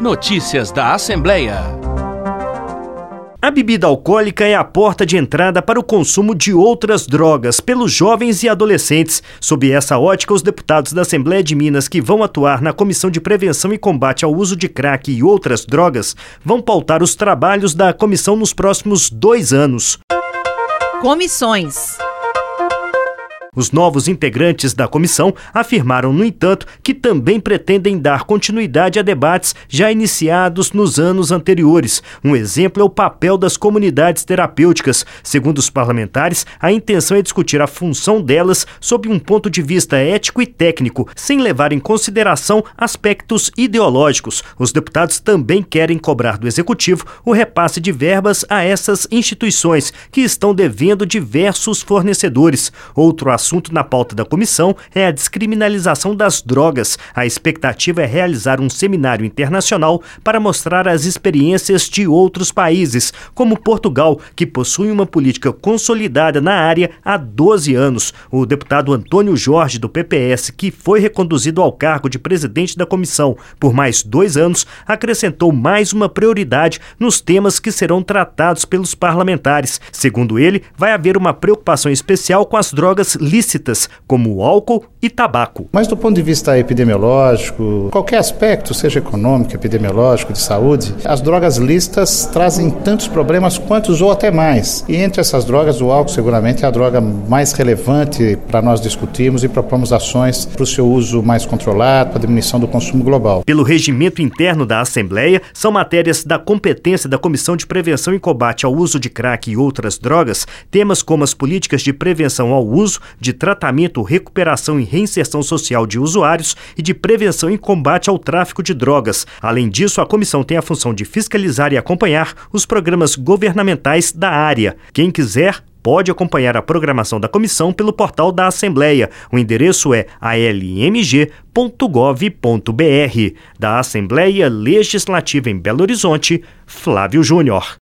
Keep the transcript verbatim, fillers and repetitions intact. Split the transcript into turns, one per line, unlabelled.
Notícias da Assembleia.
A bebida alcoólica é a porta de entrada para o consumo de outras drogas pelos jovens e adolescentes. Sob essa ótica, os deputados da Assembleia de Minas que vão atuar na Comissão de Prevenção e Combate ao Uso de Crack e outras drogas vão pautar os trabalhos da comissão nos próximos dois anos.
Comissões.
Os novos integrantes da comissão afirmaram, no entanto, que também pretendem dar continuidade a debates já iniciados nos anos anteriores. Um exemplo é o papel das comunidades terapêuticas. Segundo os parlamentares, a intenção é discutir a função delas sob um ponto de vista ético e técnico, sem levar em consideração aspectos ideológicos. Os deputados também querem cobrar do Executivo o repasse de verbas a essas instituições, que estão devendo diversos fornecedores. Outro assunto assunto na pauta da comissão é a descriminalização das drogas. A expectativa é realizar um seminário internacional para mostrar as experiências de outros países, como Portugal, que possui uma política consolidada na área há doze anos. O deputado Antônio Jorge, do P P S, que foi reconduzido ao cargo de presidente da comissão por mais dois anos, acrescentou mais uma prioridade nos temas que serão tratados pelos parlamentares. Segundo ele, vai haver uma preocupação especial com as drogas lícitas, como o álcool e tabaco.
Mas do ponto de vista epidemiológico, qualquer aspecto, seja econômico, epidemiológico, de saúde, as drogas lícitas trazem tantos problemas quantos ou até mais. E entre essas drogas, o álcool seguramente é a droga mais relevante para nós discutirmos e propomos ações para o seu uso mais controlado, para a diminuição do consumo global.
Pelo regimento interno da Assembleia, são matérias da competência da Comissão de Prevenção e Combate ao Uso de Crack e outras drogas, temas como as políticas de prevenção ao uso, de tratamento, recuperação e reinserção social de usuários e de prevenção e combate ao tráfico de drogas. Além disso, a comissão tem a função de fiscalizar e acompanhar os programas governamentais da área. Quem quiser pode acompanhar a programação da comissão pelo portal da Assembleia. O endereço é a l m g ponto gov ponto b r. Da Assembleia Legislativa em Belo Horizonte, Flávio Júnior.